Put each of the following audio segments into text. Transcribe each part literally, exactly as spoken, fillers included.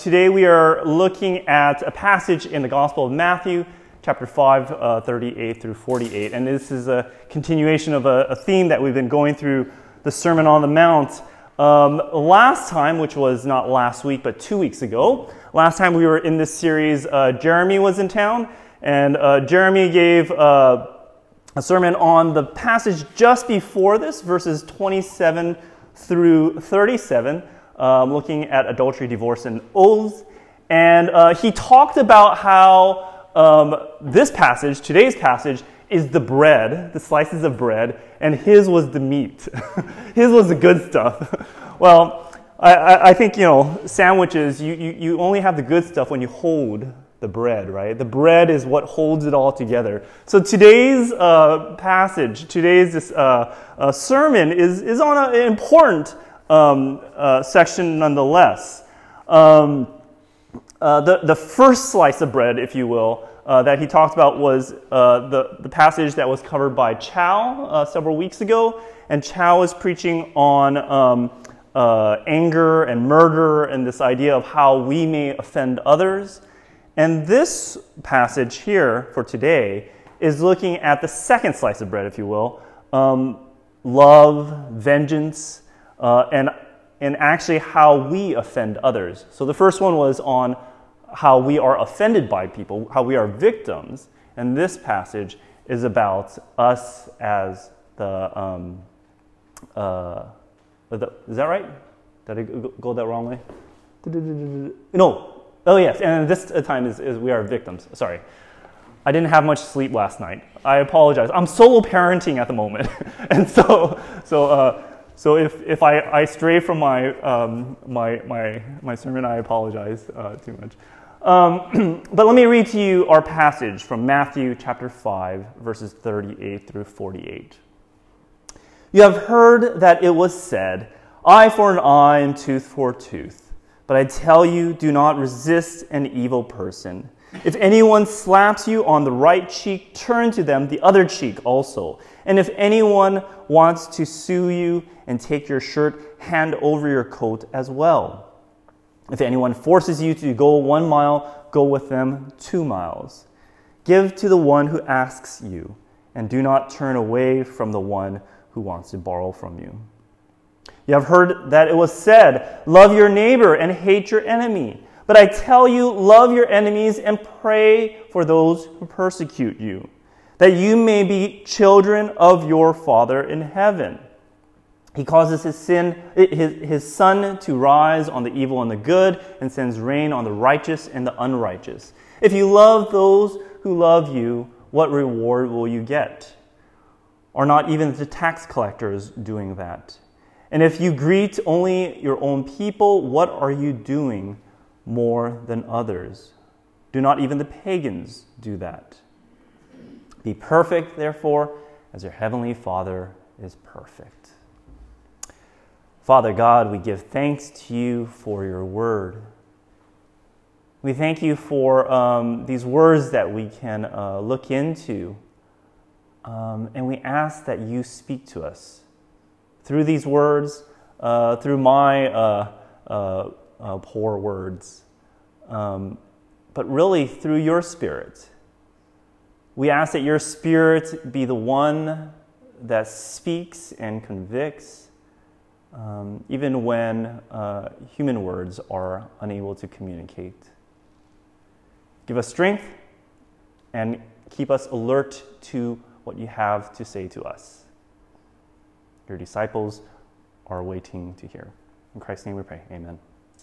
Today we are looking at a passage in the Gospel of Matthew, chapter five, uh, thirty-eight through forty-eight. And this is a continuation of a, a theme that we've been going through, the Sermon on the Mount. Um, last time, which was not last week, but two weeks ago, last time we were in this series, uh, Jeremy was in town, and uh, Jeremy gave uh, a sermon on the passage just before this, verses twenty-seven through thirty-seven, um, looking at adultery, divorce, and oaths. And uh, he talked about how um, this passage, today's passage, is the bread, the slices of bread, and his was the meat. His was the good stuff. Well, I, I think, you know, sandwiches, you, you, you only have the good stuff when you hold the bread, right? The bread is what holds it all together. So today's uh, passage, today's this, uh, uh, sermon is, is on a, an important um, uh, section nonetheless. Um, uh, the, the first slice of bread, if you will, Uh, that he talked about was uh, the, the passage that was covered by Chow uh, several weeks ago. And Chow is preaching on um, uh, anger and murder and this idea of how we may offend others. And this passage here for today is looking at the second slice of bread, if you will, um, love, vengeance, uh, and, and actually how we offend others. So the first one was on how we are offended by people, how we are victims. And this passage is about us as the, um, uh, the is that right? Did I go that wrong way? No. Oh, yes. And this time is, is we are victims. Sorry. I didn't have much sleep last night. I apologize. I'm solo parenting at the moment. And so, so, uh, so if, if I, I stray from my, um, my, my, my sermon, I apologize uh, too much. Um, but let me read to you our passage from Matthew chapter five, verses thirty-eight through forty-eight. You have heard that it was said, eye for an eye and tooth for a tooth. But I tell you, do not resist an evil person. If anyone slaps you on the right cheek, turn to them the other cheek also. And if anyone wants to sue you and take your shirt, hand over your coat as well. If anyone forces you to go one mile, go with them two miles. Give to the one who asks you, and do not turn away from the one who wants to borrow from you. You have heard that it was said, love your neighbor and hate your enemy. But I tell you, love your enemies and pray for those who persecute you, that you may be children of your Father in heaven. He causes his sin, his, his sun to rise on the evil and the good, and sends rain on the righteous and the unrighteous. If you love those who love you, what reward will you get? Are not even the tax collectors doing that? And if you greet only your own people, what are you doing more than others? Do not even the pagans do that? Be perfect, therefore, as your heavenly Father is perfect. Father God, we give thanks to you for your word. We thank you for um, these words that we can uh, look into. Um, and we ask that you speak to us through these words, uh, through my uh, uh, uh, poor words, um, but really through your Spirit. We ask that your Spirit be the one that speaks and convicts, Um, even when uh, human words are unable to communicate. Give us strength and keep us alert to what you have to say to us. Your disciples are waiting to hear. In Christ's name we pray. Amen.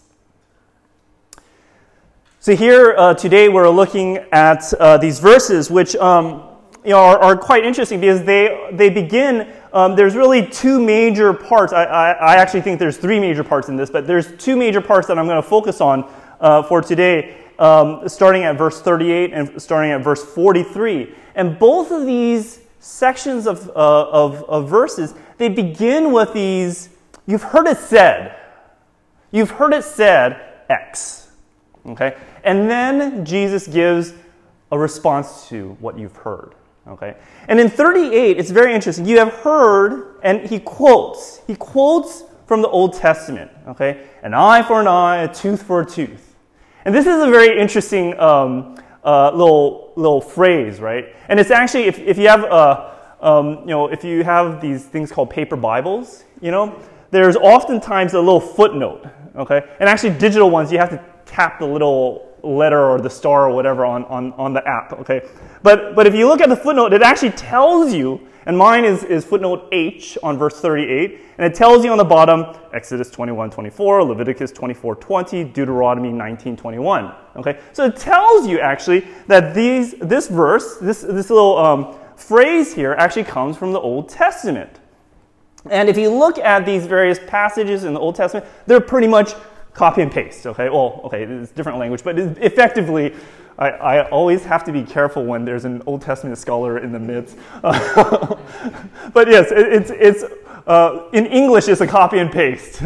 So here uh, today we're looking at uh, these verses which um, you know, are, are quite interesting because they, they begin. Um, there's really two major parts. I, I, I actually think there's three major parts in this, but there's two major parts that I'm going to focus on uh, for today, um, starting at verse thirty-eight and starting at verse forty-three. And both of these sections of, uh, of, of verses, they begin with these, you've heard it said. You've heard it said X. Okay? And then Jesus gives a response to what you've heard. Okay, and in thirty-eight, it's very interesting. You have heard, and he quotes. He quotes from the Old Testament. Okay, an eye for an eye, a tooth for a tooth. And this is a very interesting um, uh, little little phrase, right? And it's actually, if, if you have, uh, um, you know, if you have these things called paper Bibles, you know, there's oftentimes a little footnote, okay? And actually digital ones, you have to tap the little letter or the star or whatever on, on, on the app, okay? But but if you look at the footnote, it actually tells you, and mine is, is footnote H on verse thirty-eight, and it tells you on the bottom, Exodus twenty-one twenty-four, Leviticus twenty-four twenty, Deuteronomy nineteen twenty-one, okay? So it tells you actually that these this verse, this, this little um, phrase here actually comes from the Old Testament. And if you look at these various passages in the Old Testament, they're pretty much copy and paste, okay? Well, okay, it's different language, but effectively, I, I always have to be careful when there's an Old Testament scholar in the midst. Uh, but yes, it, it's, it's uh, in English, it's a copy and paste.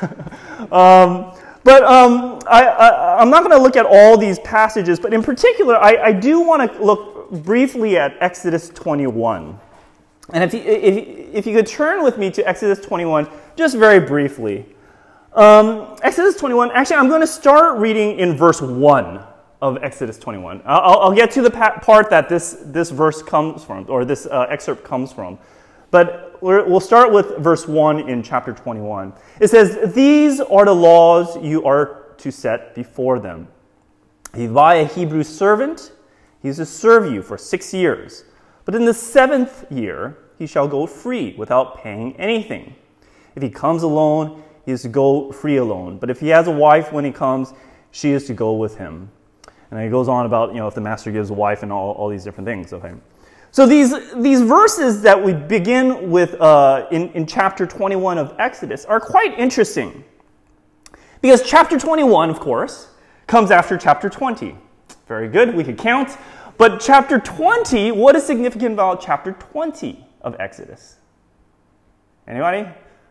um, but um, I, I, I'm not going to look at all these passages, but in particular, I, I do want to look briefly at Exodus twenty-one. And if you, if, if you could turn with me to Exodus twenty-one, just very briefly. Um, Exodus twenty-one, actually, I'm going to start reading in verse one of Exodus twenty-one. I'll, I'll get to the pa- part that this, this verse comes from, or this uh, excerpt comes from. But we're, we'll start with verse one in chapter twenty-one. It says, "These are the laws you are to set before them. If you buy a Hebrew servant, he is to serve you for six years. But in the seventh year, he shall go free without paying anything. If he comes alone, he is to go free alone. But if he has a wife when he comes, she is to go with him." And then he goes on about, you know, if the master gives a wife and all, all these different things. Okay. So these, these verses that we begin with uh, in, in chapter twenty-one of Exodus are quite interesting. Because chapter twenty-one, of course, comes after chapter twenty. Very good, we could count. But chapter twenty, what is significant about chapter twenty of Exodus? Anybody?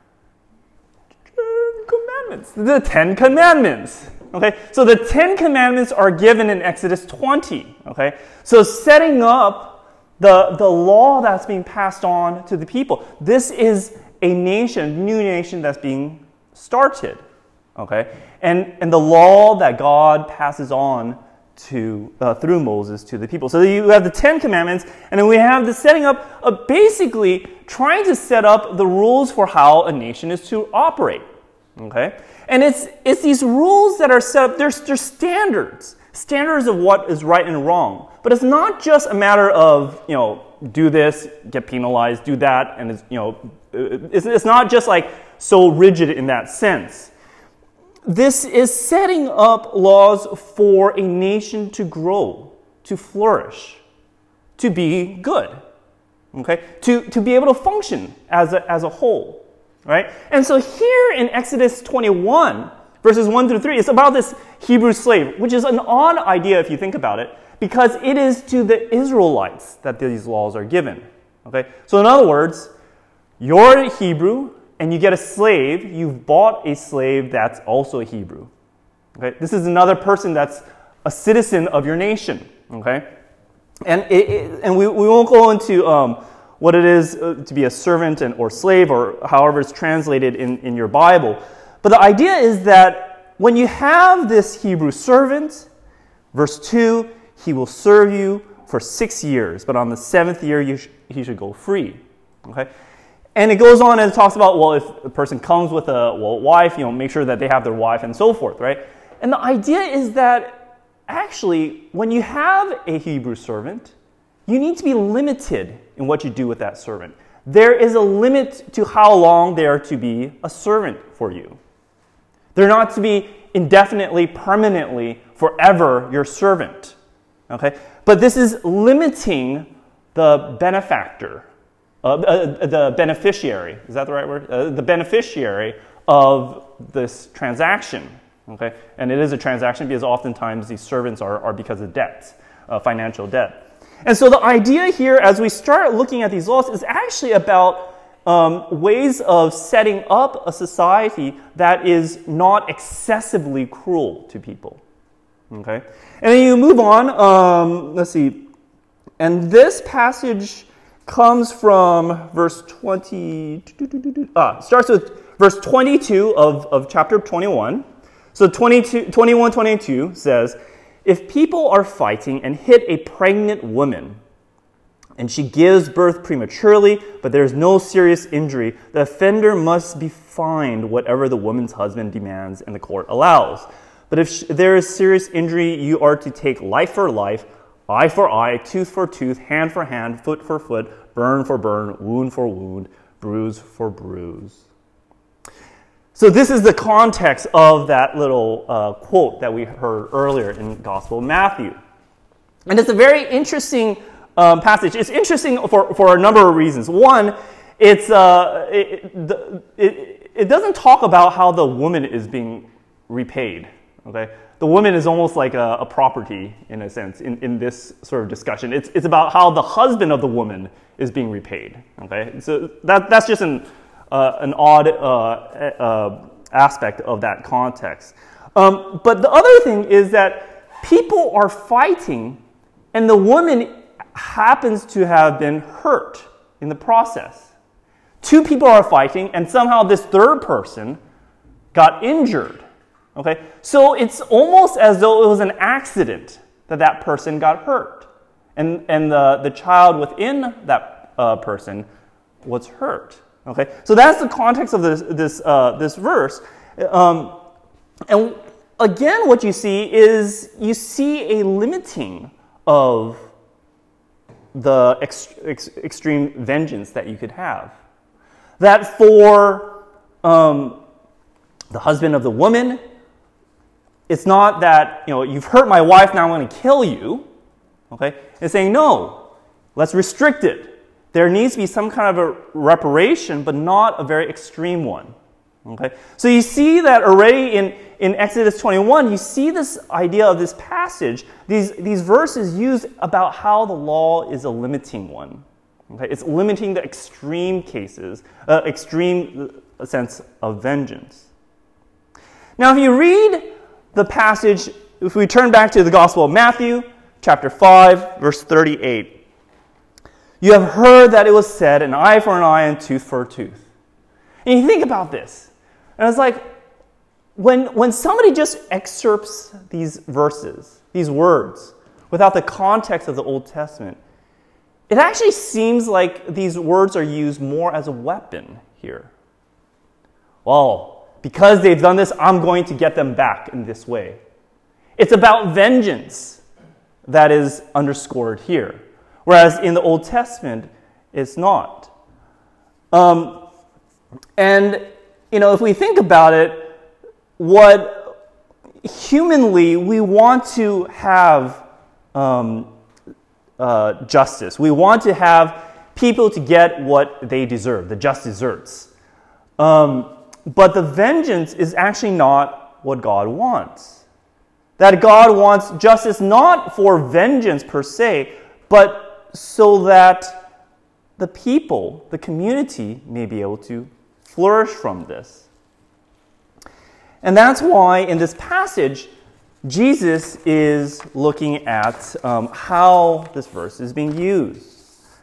Commandments. The Ten Commandments. Okay, so the Ten Commandments are given in Exodus twenty. Okay, so setting up the, the law that's being passed on to the people. This is a nation, new nation that's being started. Okay, and and the law that God passes on to uh, through Moses to the people. So you have the Ten Commandments, and then we have the setting up of basically trying to set up the rules for how a nation is to operate. Okay, and it's it's these rules that are set up. There's there's standards, standards of what is right and wrong. But it's not just a matter of, you know, do this, get penalized, do that, and it's, you know, it's, it's not just like so rigid in that sense. This is setting up laws for a nation to grow, to flourish, to be good, okay, to to be able to function as a as a whole. Right? And so here in Exodus twenty-one, verses one through three, it's about this Hebrew slave, which is an odd idea if you think about it, because it is to the Israelites that these laws are given. Okay? So in other words, you're Hebrew and you get a slave, you've bought a slave that's also a Hebrew. Okay? This is another person that's a citizen of your nation. Okay? And it, it, and we, we won't go into um, what it is to be a servant and or slave, or however it's translated in, in your Bible. But the idea is that when you have this Hebrew servant, verse two, he will serve you for six years, but on the seventh year you sh- he should go free. Okay, and it goes on and it talks about, well, if a person comes with a well wife, you know, make sure that they have their wife and so forth, right? And the idea is that actually, when you have a Hebrew servant, you need to be limited in what you do with that servant. There is a limit to how long they are to be a servant for you. They're not to be indefinitely, permanently, forever your servant. Okay? But this is limiting the benefactor, uh, uh, the beneficiary. Is that the right word? Uh, the beneficiary of this transaction. Okay? And it is a transaction because oftentimes these servants are, are because of debt, uh, financial debt. And so the idea here, as we start looking at these laws, is actually about um, ways of setting up a society that is not excessively cruel to people. Okay? And then you move on. Um, let's see. And this passage comes from verse twenty. Ah, starts with verse twenty-two of, of chapter twenty-one. So twenty-two, twenty-one twenty-two says, if people are fighting and hit a pregnant woman, and she gives birth prematurely, but there is no serious injury, the offender must be fined whatever the woman's husband demands and the court allows. But if sh- there is serious injury, you are to take life for life, eye for eye, tooth for tooth, hand for hand, foot for foot, burn for burn, wound for wound, bruise for bruise. So this is the context of that little uh, quote that we heard earlier in Gospel of Matthew. And it's a very interesting um, passage. It's interesting for, for a number of reasons. One, it's uh, it, the, it, it doesn't talk about how the woman is being repaid. Okay, the woman is almost like a, a property in a sense in, in this sort of discussion. It's it's about how the husband of the woman is being repaid. Okay, so that that's just an uh, an odd uh, uh, aspect of that context. Um, but the other thing is that people are fighting, and the woman happens to have been hurt in the process. Two people are fighting, and somehow this third person got injured. Okay, so it's almost as though it was an accident that that person got hurt, and and the, the child within that uh, person was hurt. Okay, so that's the context of this this uh, this verse, um, and again, what you see is you see a limiting of the ex- ex- extreme vengeance that you could have. That for um, the husband of the woman, it's not that, you know, you've hurt my wife, now I'm going to kill you. Okay? It's saying, no, let's restrict it. There needs to be some kind of a reparation, but not a very extreme one. Okay? So you see that already in, in Exodus twenty-one, you see this idea of this passage, these, these verses used about how the law is a limiting one. Okay? It's limiting the extreme cases, uh, extreme sense of vengeance. Now, if you read the passage, if we turn back to the Gospel of Matthew, chapter five, verse thirty-eight. You have heard that it was said, an eye for an eye and tooth for a tooth. And you think about this. And it's like, when, when somebody just excerpts these verses, these words, without the context of the Old Testament, it actually seems like these words are used more as a weapon here. Well, because they've done this, I'm going to get them back in this way. It's about vengeance that is underscored here. Whereas in the Old Testament, it's not. Um, and, you know, if we think about it, what humanly we want to have um, uh, justice. We want to have people to get what they deserve, the just deserts. Um, But the vengeance is actually not what God wants. That God wants justice not for vengeance per se, but so that the people, the community, may be able to flourish from this. And that's why in this passage, Jesus is looking at um, how this verse is being used.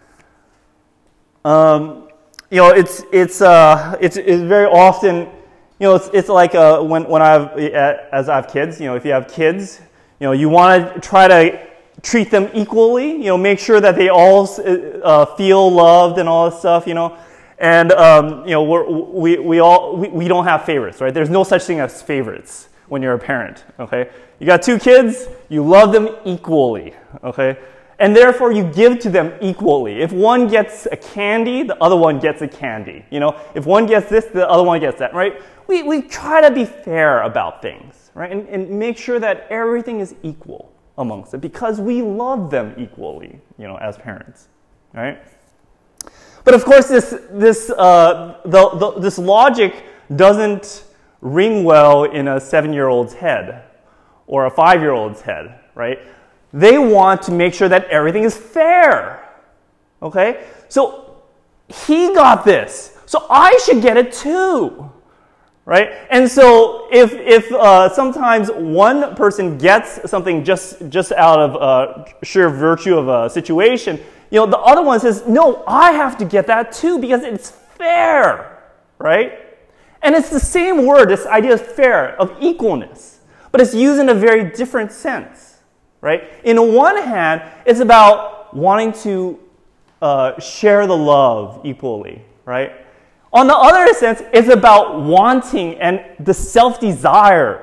Um, You know, it's it's uh it's, it's very often, you know, it's it's like uh, when when I've as I have kids, you know, if you have kids, you know, you want to try to treat them equally, you know, make sure that they all uh, feel loved and all this stuff, you know, and um, you know, we're, we we all we, we don't have favorites, right? There's no such thing as favorites when you're a parent. Okay, you got two kids, you love them equally. Okay. And therefore, you give to them equally. If one gets a candy, the other one gets a candy. You know, if one gets this, the other one gets that, right? We we try to be fair about things, right? And, and make sure that everything is equal amongst it because we love them equally, you know, as parents, right? But of course, this this uh, the, the this logic doesn't ring well in a seven-year-old's head or a five-year-old's head, right? They want to make sure that everything is fair. Okay? So he got this. So I should get it too. Right? And so if if uh, sometimes one person gets something just, just out of uh, sheer virtue of a situation, you know, the other one says, no, I have to get that too because it's fair. Right? And it's the same word, this idea of fair, of equalness, but it's used in a very different sense, right? In one hand, it's about wanting to uh, share the love equally, right? On the other sense, it's about wanting and the self-desire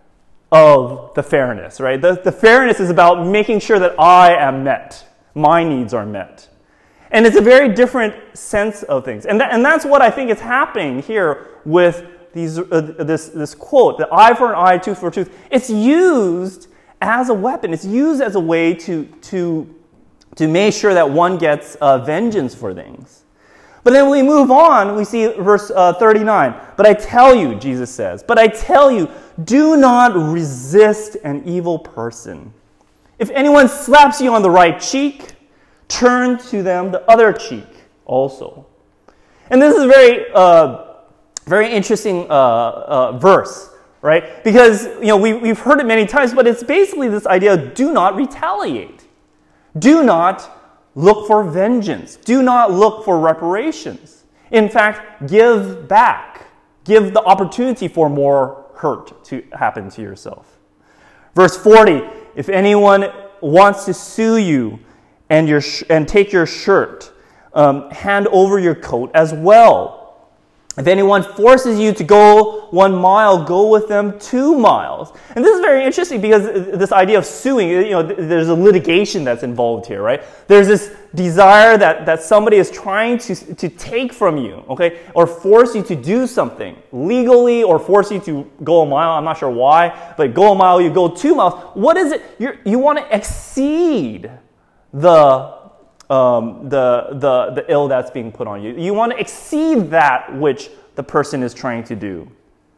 of the fairness, right? The, the fairness is about making sure that I am met, my needs are met. And it's a very different sense of things. And, that, and that's what I think is happening here with these, uh, this, this quote, the eye for an eye, tooth for a tooth. It's used as a weapon. It's used as a way to, to, to make sure that one gets uh, vengeance for things. But then when we move on, we see verse uh, thirty-nine. But I tell you, Jesus says, but I tell you, do not resist an evil person. If anyone slaps you on the right cheek, turn to them the other cheek also. And this is a very, uh, very interesting uh, uh, verse, right? Because you know we, we've heard it many times, but it's basically this idea of do not retaliate. Do not look for vengeance. Do not look for reparations. In fact, give back. Give the opportunity for more hurt to happen to yourself. Verse forty, if anyone wants to sue you and your sh- and take your shirt, um, hand over your coat as well. If anyone forces you to go one mile, go with them two miles. And this is very interesting because this idea of suing, you know, there's a litigation that's involved here, right? There's this desire that, that somebody is trying to, to take from you, okay? Or force you to do something legally or force you to go a mile. I'm not sure why, but go a mile, you go two miles. What is it? You're, you want to exceed the Um, the, the, the ill that's being put on you. You want to exceed that which the person is trying to do.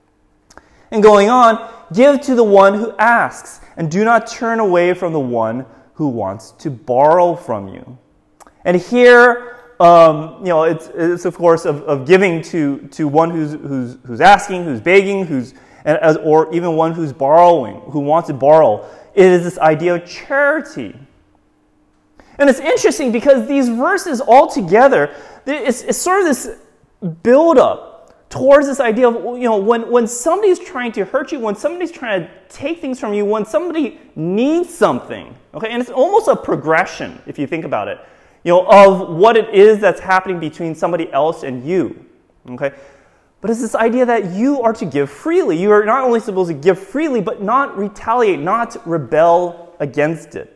And going on, give to the one who asks, and do not turn away from the one who wants to borrow from you. And here, um, you know, it's, it's of course of, of giving to, to one who's, who's, who's asking, who's begging, who's, as, or even one who's borrowing, who wants to borrow. It is this idea of charity. And it's interesting because these verses all together, it's, it's sort of this build-up towards this idea of, you know, when, when somebody's trying to hurt you, when somebody's trying to take things from you, when somebody needs something, okay? And it's almost a progression, if you think about it, you know, of what it is that's happening between somebody else and you, okay? But it's this idea that you are to give freely. You are not only supposed to give freely, but not retaliate, not rebel against it.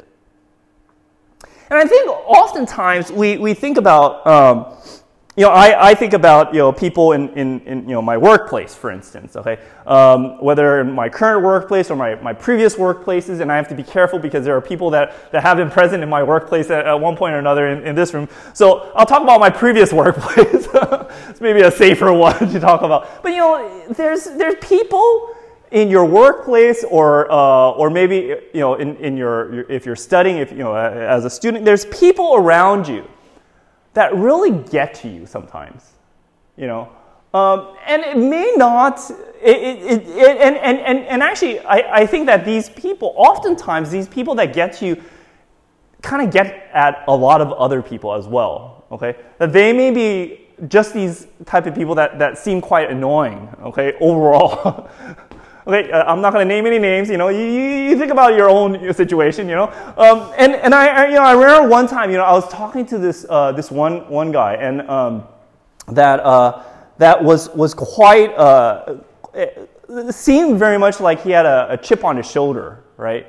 And I think oftentimes we, we think about, um, you know, I, I think about, you know, people in, in, in, you know, my workplace, for instance, okay? Um, whether in my current workplace or my, my previous workplaces, and I have to be careful because there are people that, that have been present in my workplace at, at one point or another in, in this room. So I'll talk about my previous workplace. It's maybe a safer one to talk about. But, you know, there's, there's people in your workplace, or uh, or maybe you know in, in your, your if you're studying, if you know as a student, there's people around you that really get to you sometimes, you know, um, and it may not. It, it, it, and, and and and actually, I, I think that these people, oftentimes these people that get to you, kind of get at a lot of other people as well. Okay, that they may be just these type of people that that seem quite annoying. Okay, overall. Okay, uh, I'm not going to name any names. You know, you, you think about your own your situation. You know, um, and and I, I you know I remember one time, you know, I was talking to this uh, this one one guy, and um, that uh, that was was quite uh, it seemed very much like he had a, a chip on his shoulder, right?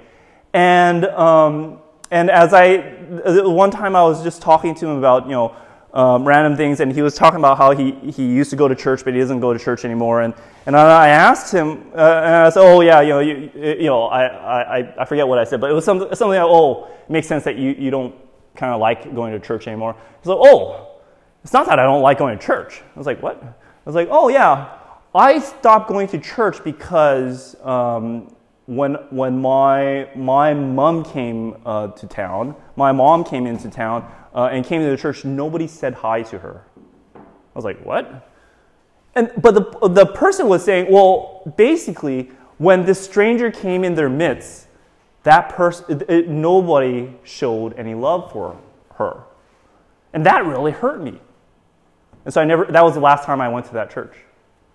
And um, and as I one time I was just talking to him about you know. Um, random things, and he was talking about how he, he used to go to church, but he doesn't go to church anymore. And and I asked him, uh, and I said, "Oh yeah, you know, you, you know, I, I I forget what I said, but it was something something like, oh, it makes sense that you, you don't kind of like going to church anymore." He's like, "Oh, it's not that I don't like going to church." I was like, "What?" I was like, "Oh yeah, I stopped going to church because um, when when my my mom came uh, to town, my mom came into town." Uh, and came to the church, nobody said hi to her. I was like, what? And but the the person was saying, well, basically, when this stranger came in their midst, that person, nobody showed any love for her, and that really hurt me. And so I never. That was the last time I went to that church.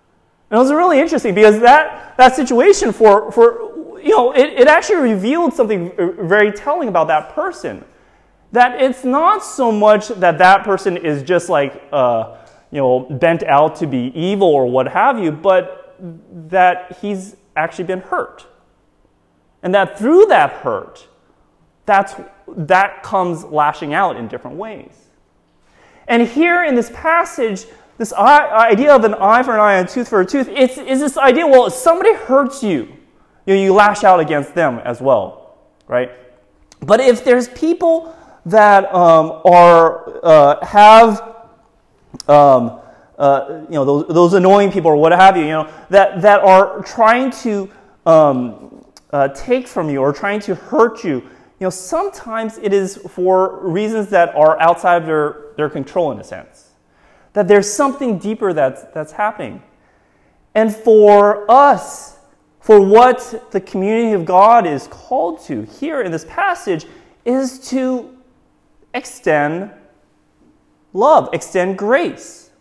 And it was really interesting because that, that situation for, for you know, it, it actually revealed something very telling about that person. That it's not so much that that person is just like, uh, you know, bent out to be evil or what have you, but that he's actually been hurt. And that through that hurt, that's, that comes lashing out in different ways. And here in this passage, this idea of an eye for an eye and a tooth for a tooth, it's, it's this idea, well, if somebody hurts you, you know, you lash out against them as well, right? But if there's people that um, are uh, have um, uh, you know those, those annoying people or what have you, you know that that are trying to um, uh, take from you or trying to hurt you, you know sometimes it is for reasons that are outside of their, their control in a sense. That there's something deeper that's that's happening, and for us, for what the community of God is called to here in this passage is to extend love, extend grace.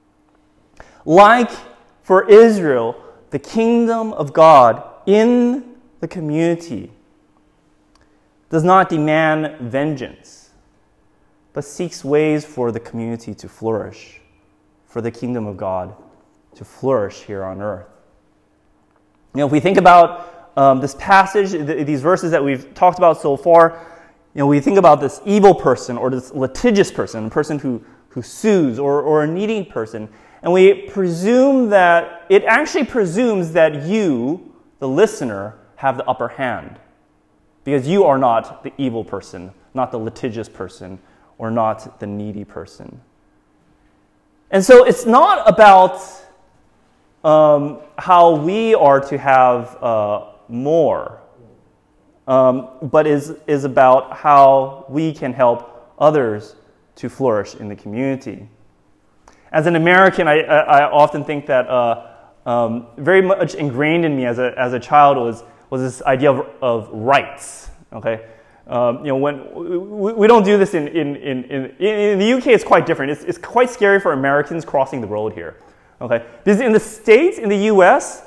Like for Israel, the kingdom of God in the community does not demand vengeance, but seeks ways for the community to flourish, for the kingdom of God to flourish here on earth. You know, if we think about um, this passage, th- these verses that we've talked about so far, you know, we think about this evil person or this litigious person, a person who, who sues, or, or a needy person, and we presume that, it actually presumes that you, the listener, have the upper hand. Because you are not the evil person, not the litigious person, or not the needy person. And so it's not about um, how we are to have uh, more, um, but is, is about how we can help others to flourish in the community. As an American, I, I, I often think that uh, um, very much ingrained in me as a, as a child was, was this idea of, of rights, okay? Um, you know, when we, we don't do this in, in, in, in, in the U K, it's quite different. It's, it's quite scary for Americans crossing the road here, okay? Because in the States, in the U S,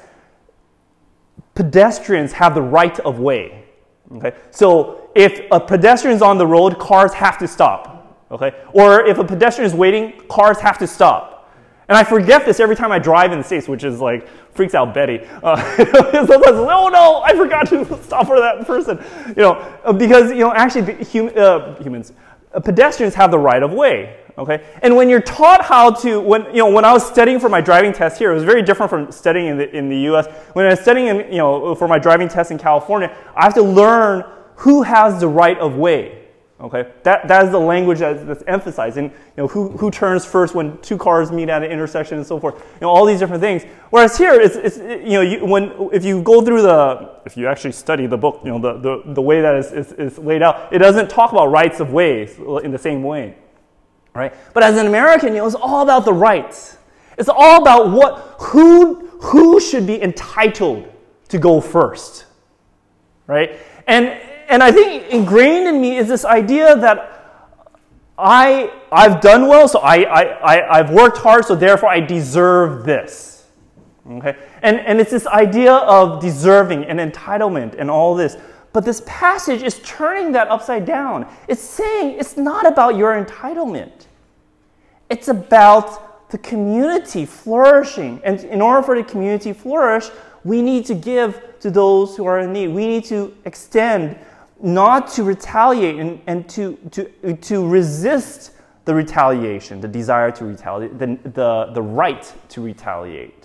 pedestrians have the right of way, okay? So if a pedestrian is on the road, cars have to stop, okay? Or if a pedestrian is waiting, cars have to stop. And I forget this every time I drive in the States, which is like, freaks out Betty. Uh, sometimes, oh no, I forgot to stop for that person. You know, because, you know, actually the hum, uh, humans, uh, pedestrians have the right of way, okay? And when you're taught how to, when, you know, when I was studying for my driving test here, it was very different from studying in the, in the U S. When I was studying, in, you know, for my driving test in California, I have to learn who has the right of way. Okay, that that is the language that's, that's emphasized, and you know who who turns first when two cars meet at an intersection and so forth. You know, all these different things. Whereas here, it's, it's you know you, when if you go through the if you actually study the book, you know the the, the way that is, is is laid out, it doesn't talk about rights of ways in the same way, right? But as an American, you know, it's all about the rights. It's all about what who who should be entitled to go first, right? And And I think ingrained in me is this idea that I, I've done well, so I, I, I, I've worked hard, so therefore I deserve this. Okay? And, and it's this idea of deserving and entitlement and all this. But this passage is turning that upside down. It's saying it's not about your entitlement. It's about the community flourishing. And in order for the community to flourish, we need to give to those who are in need. We need to extend, not to retaliate and, and to, to, to resist the retaliation, the desire to retaliate, the, the, the right to retaliate.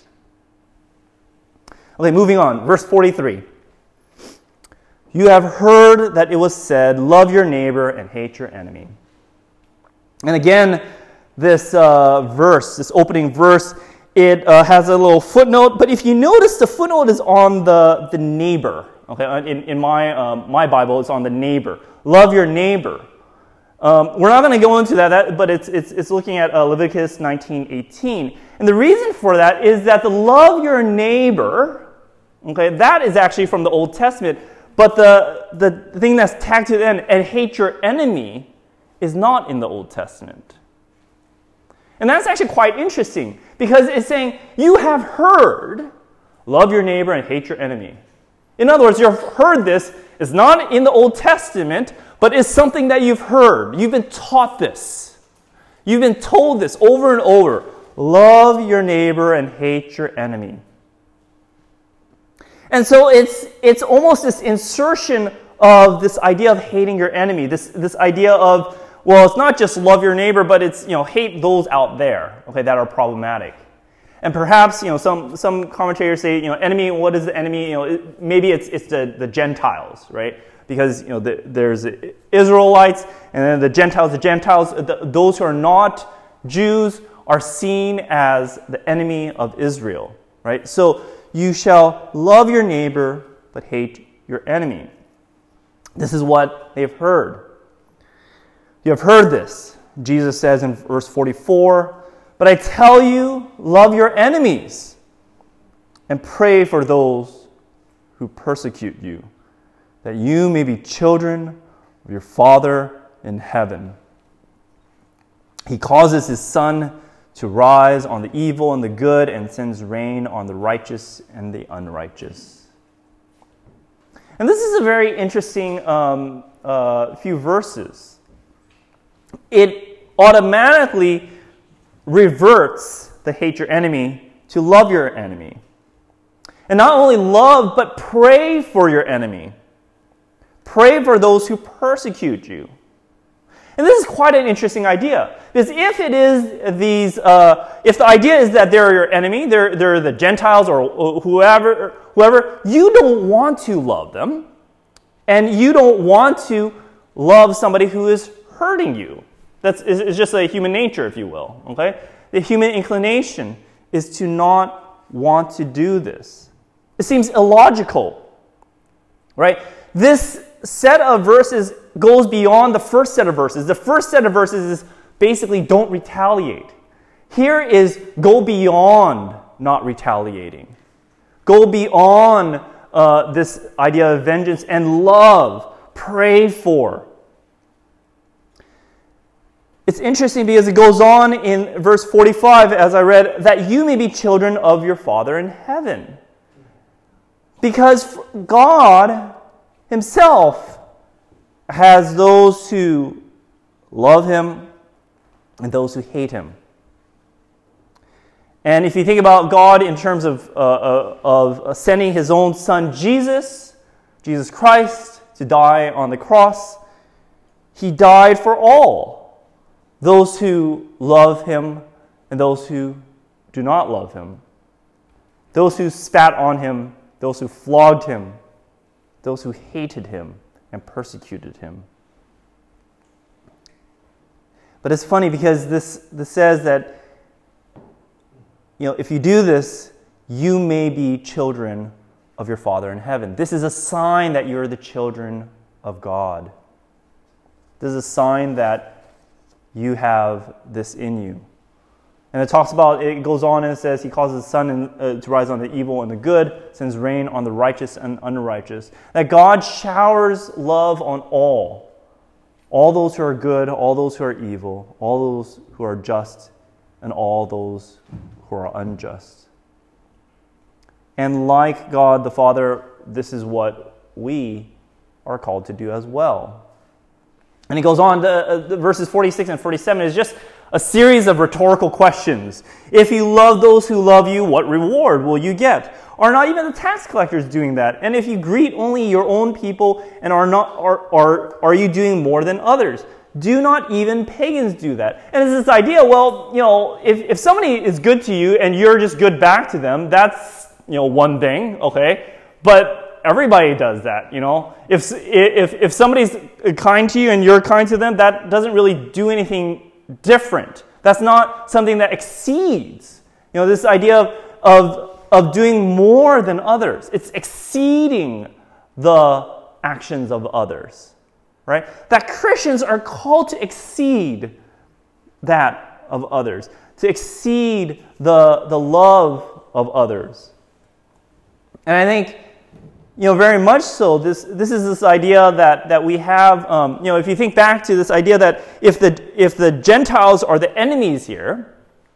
Okay, moving on. Verse forty-three. You have heard that it was said, love your neighbor and hate your enemy. And again, this uh, verse, this opening verse, it uh, has a little footnote, but if you notice, the footnote is on the, the neighbor. Okay, in, in my um, my Bible, it's on the neighbor. Love your neighbor. Um, we're not going to go into that, that but it's it's it's looking at uh, Leviticus nineteen eighteen, and the reason for that is that the love your neighbor, okay, that is actually from the Old Testament, but the the thing that's tagged to the end, and hate your enemy, is not in the Old Testament. And that's actually quite interesting because it's saying, you have heard, love your neighbor and hate your enemy. In other words, you've heard this. It's not in the Old Testament, but it's something that you've heard. You've been taught this. You've been told this over and over. Love your neighbor and hate your enemy. And so it's it's almost this insertion of this idea of hating your enemy, this this idea of, well, it's not just love your neighbor, but it's, you know, hate those out there, okay, that are problematic. And perhaps, you know, some some commentators say, you know, enemy, what is the enemy? You know, it, maybe it's it's the, the Gentiles, right? Because, you know, the, there's Israelites, and then the Gentiles. The Gentiles, the, those who are not Jews, are seen as the enemy of Israel, right? So you shall love your neighbor, but hate your enemy. This is what they've heard. You have heard this. Jesus says in verse forty-four, but I tell you, love your enemies and pray for those who persecute you, that you may be children of your Father in heaven. He causes his sun to rise on the evil and the good and sends rain on the righteous and the unrighteous. And this is a very interesting um, uh, few verses. It automatically reverts the hate your enemy to love your enemy. And not only love, but pray for your enemy. Pray for those who persecute you. And this is quite an interesting idea. Because if it is these, uh, if the idea is that they're your enemy, they're, they're the Gentiles or whoever, whoever, you don't want to love them. And you don't want to love somebody who is hurting you. That's it's just a human nature, if you will. Okay? The human inclination is to not want to do this. It seems illogical, right? This set of verses goes beyond the first set of verses. The first set of verses is basically don't retaliate. Here is go beyond not retaliating. Go beyond uh, this idea of vengeance and love. Pray for. It's interesting because it goes on in verse forty-five, as I read, that you may be children of your Father in heaven. Because God himself has those who love him and those who hate him. And if you think about God in terms of, uh, uh, of sending his own son Jesus, Jesus Christ, to die on the cross, he died for all. Those who love him and those who do not love him. Those who spat on him, those who flogged him, those who hated him and persecuted him. But it's funny because this, this says that, you know, if you do this, you may be children of your Father in heaven. This is a sign that you're the children of God. This is a sign that you have this in you. And it talks about, it goes on and it says, he causes the sun in, uh, to rise on the evil and the good, sends rain on the righteous and unrighteous. That God showers love on all. All those who are good, all those who are evil, all those who are just, and all those who are unjust. And like God the Father, this is what we are called to do as well. And he goes on, to, uh, the verses forty-six and forty-seven is just a series of rhetorical questions. If you love those who love you, what reward will you get? Are not even the tax collectors doing that? And if you greet only your own people, and are not, are, are, are you doing more than others? Do not even pagans do that? And it's this idea, well, you know, if, if somebody is good to you and you're just good back to them, that's, you know, one thing, okay? But everybody does that, you know? If, if, if somebody's kind to you and you're kind to them, that doesn't really do anything different. That's not something that exceeds. You know, this idea of, of, of doing more than others. It's exceeding the actions of others. Right? That Christians are called to exceed that of others, to exceed the, the love of others. And I think, you know, very much so, this, this is this idea that, that we have, um, you know, if you think back to this idea that if the, if the Gentiles are the enemies here,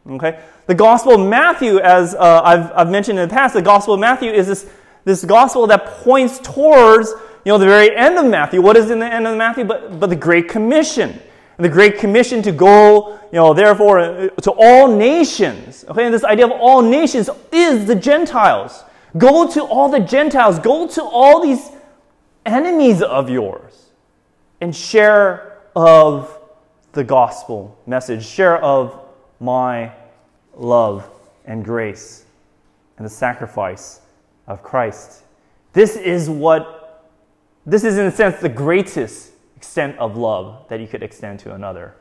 Okay? The Gospel of Matthew, as uh, I've, I've mentioned in the past, the Gospel of Matthew is this, this gospel that points towards, you know, the very end of Matthew. What is in the end of Matthew? But, but the Great Commission. And the Great Commission to go, you know, therefore, to all nations. Okay? And this idea of all nations is the Gentiles. Go to all the Gentiles. Go to all these enemies of yours and share of the gospel message. Share of my love and grace and the sacrifice of Christ. This is what, this is in a sense the greatest extent of love that you could extend to another.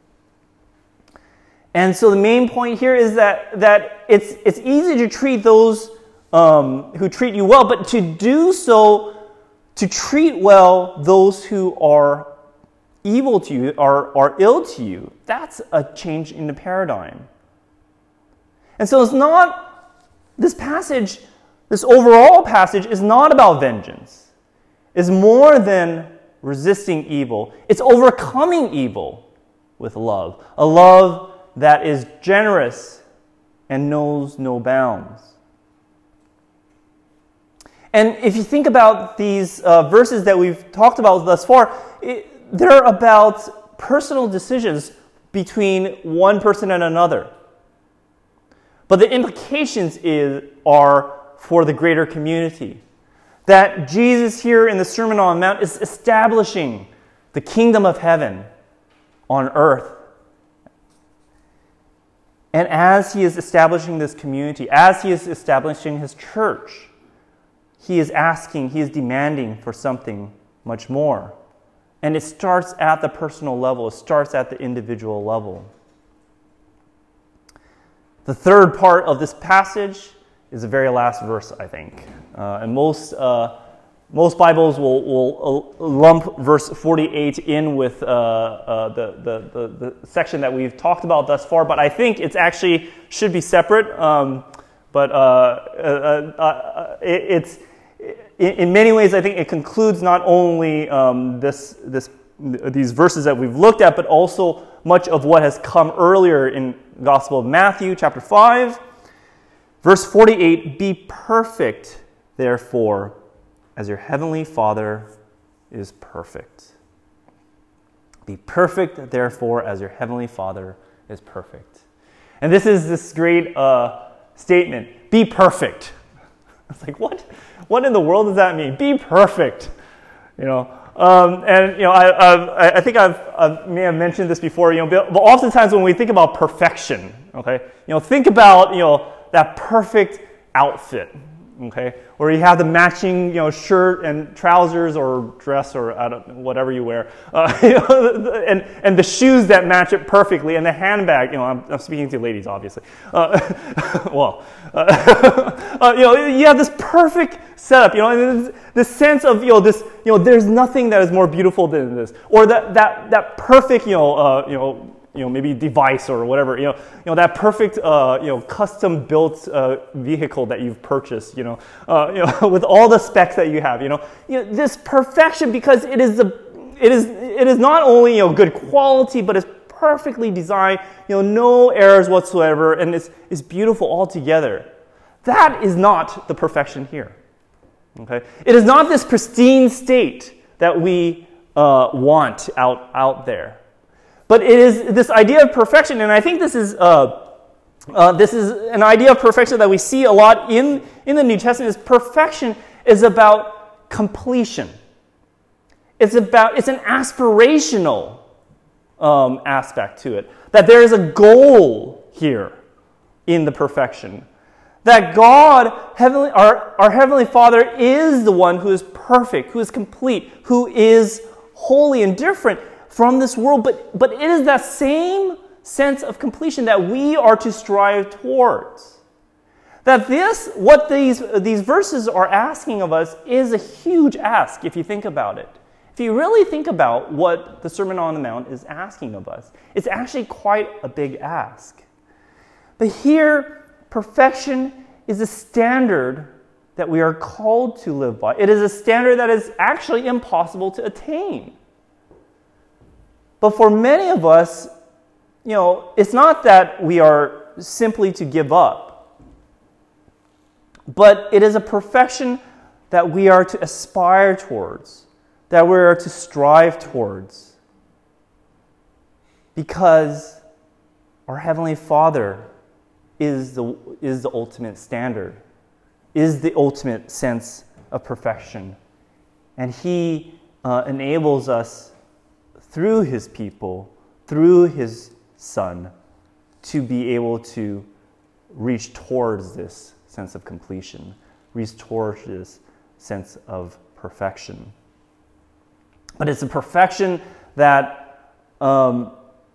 And so the main point here is that, that it's, it's easy to treat those um, who treat you well, but to do so, to treat well those who are evil to you, are, are ill to you, that's a change in the paradigm. And so it's not, this passage, this overall passage is not about vengeance. It's more than resisting evil. It's overcoming evil with love. A love that is generous and knows no bounds. And if you think about these uh, verses that we've talked about thus far, it, they're about personal decisions between one person and another. But the implications is, are for the greater community. That Jesus here in the Sermon on the Mount is establishing the kingdom of heaven on earth. And as he is establishing this community, as he is establishing his church, he is asking, he is demanding for something much more. And it starts at the personal level. It starts at the individual level. The third part of this passage is the very last verse, I think. Uh, and most uh, most Bibles will, will uh, lump verse forty-eight in with uh, uh, the, the, the, the section that we've talked about thus far, but I think it's actually should be separate. Um, but uh, uh, uh, uh, it, it's in many ways, I think it concludes not only um, this this these verses that we've looked at, but also much of what has come earlier in the Gospel of Matthew, chapter five. Verse forty-eight, be perfect, therefore, as your heavenly Father is perfect. Be perfect, therefore, as your heavenly Father is perfect. And this is this great uh, statement, be perfect. It's like, what? What in the world does that mean? Be perfect. You know, um, and you know, I, I've, I think I've, I may have mentioned this before. You know, but, but oftentimes when we think about perfection, okay, you know, think about you know. that perfect outfit, okay, where you have the matching, you know, shirt and trousers or dress or I don't, whatever you wear, uh, you know, and and the shoes that match it perfectly, and the handbag. You know, I'm, I'm speaking to ladies, obviously. Uh, well, uh, uh, you know, you have this perfect setup. You know, and this sense of you know this, you know, there's nothing that is more beautiful than this, or that that that perfect, you know, uh, you know. you know, maybe device or whatever, you know, you know that perfect, uh, you know, custom-built uh, vehicle that you've purchased, you know, uh, you know, with all the specs that you have, you know, you know, this perfection because it is the, it is, it is not only you know good quality, but it's perfectly designed, you know, no errors whatsoever, and it's it's beautiful altogether. That is not the perfection here. Okay, it is not this pristine state that we uh, want out out there. But it is this idea of perfection, and I think this is uh, uh, this is an idea of perfection that we see a lot in, in the New Testament. Is perfection is about completion. It's about it's an aspirational um, aspect to it. That there is a goal here in the perfection. That God, heavenly, our, our Heavenly Father, is the one who is perfect, who is complete, who is holy and different from this world, but, but it is that same sense of completion that we are to strive towards. That this, what these, these verses are asking of us is a huge ask if you think about it. If you really think about what the Sermon on the Mount is asking of us, it's actually quite a big ask. But here, perfection is a standard that we are called to live by. It is a standard that is actually impossible to attain. But for many of us, you know, it's not that we are simply to give up, but it is a perfection that we are to aspire towards, that we are to strive towards, because our Heavenly Father is the, is the ultimate standard, is the ultimate sense of perfection. And He uh, enables us through His people, through His Son, to be able to reach towards this sense of completion, reach towards this sense of perfection. But it's a perfection that, um,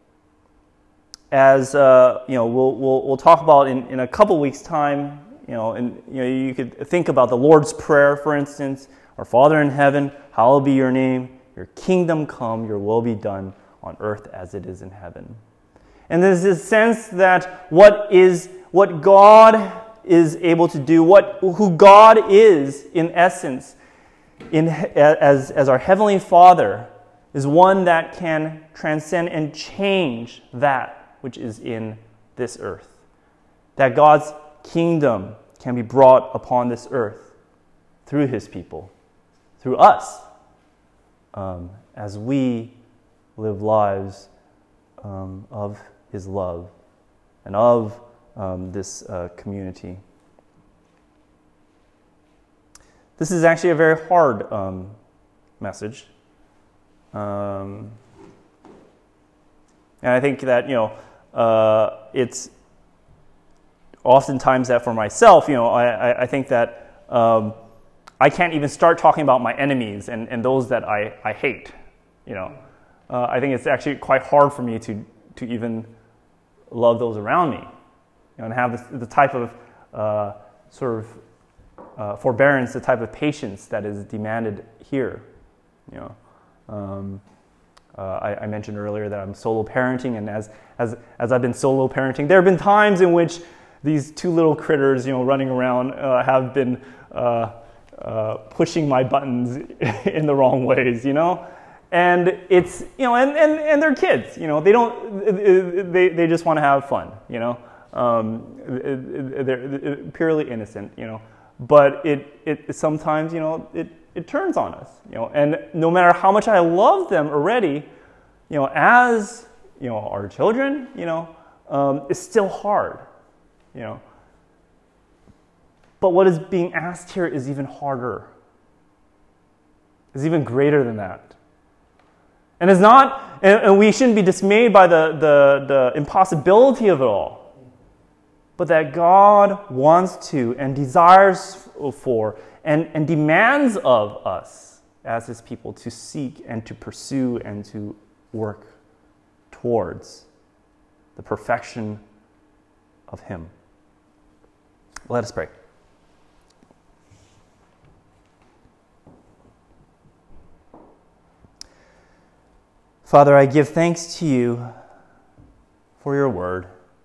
as uh, you know, we'll, we'll we'll talk about in, in a couple weeks' time. You know, and you know, you could think about the Lord's Prayer, for instance. Our Father in heaven, hallowed be your name. Your kingdom come. Your will be done on earth as it is in heaven. And there's this sense that what is what God is able to do, what who God is in essence, in as as our Heavenly Father, is one that can transcend and change that which is in this earth. That God's kingdom can be brought upon this earth through His people, through us, um, as we live lives um, of His love and of um, this uh, community. This is actually a very hard um, message. Um, and I think that, you know, uh, it's oftentimes that for myself, you know, I, I think that um, I can't even start talking about my enemies and, and those that I, I hate, you know. Uh, I think it's actually quite hard for me to, to even love those around me, you know, and have this, the type of uh, sort of uh, forbearance, the type of patience that is demanded here, you know. Um, uh, I, I mentioned earlier that I'm solo parenting, and as, as, as I've been solo parenting, there have been times in which these two little critters, you know, running around uh, have been uh, uh, pushing my buttons in the wrong ways, you know? And it's, you know, and, and, and they're kids, you know, they don't, they, they just want to have fun, you know? Um, they're purely innocent, you know? But it, it sometimes, you know, it, it turns on us, you know? And no matter how much I love them already, you know, as, you know, our children, you know, um, it's still hard. You know, but what is being asked here is even harder. Is even greater than that. And it's not, and, and we shouldn't be dismayed by the, the, the impossibility of it all. But that God wants to and desires for and, and demands of us as His people to seek and to pursue and to work towards the perfection of Him. Let us pray. Father, I give thanks to You for Your word.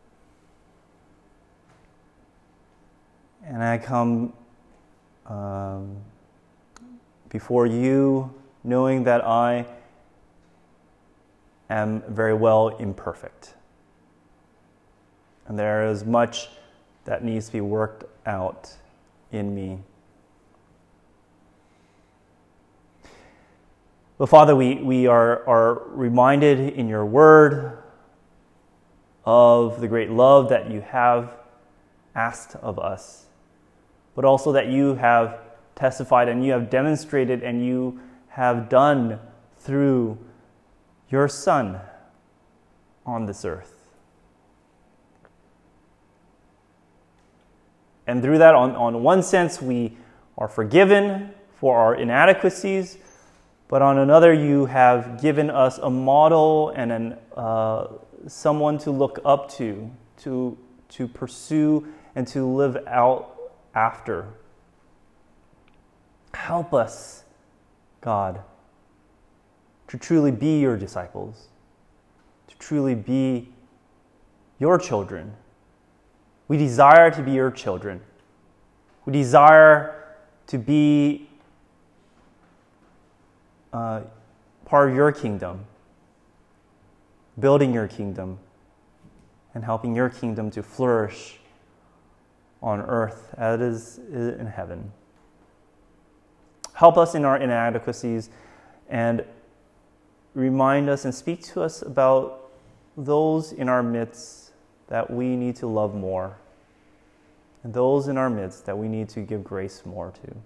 And I come um, before You knowing that I am very well imperfect. And there is much that needs to be worked out in me. But Father, we, we are, are reminded in Your word of the great love that You have asked of us, but also that You have testified and You have demonstrated and You have done through Your Son on this earth. And through that, on, on one sense, we are forgiven for our inadequacies, but on another, You have given us a model and an, uh, someone to look up to, to, to pursue and to live out after. Help us, God, to truly be Your disciples, to truly be Your children. We desire to be Your children. We desire to be uh, part of Your kingdom, building Your kingdom, and helping your kingdom to flourish on earth as it is in heaven. Help us in our inadequacies and remind us and speak to us about those in our midst that we need to love more, and those in our midst that we need to give grace more to.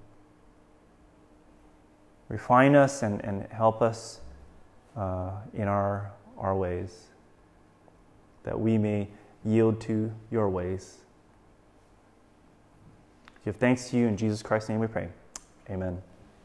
Refine us and, and help us uh, in our, our ways, that we may yield to your ways. Give thanks to you in Jesus Christ's name we pray. Amen.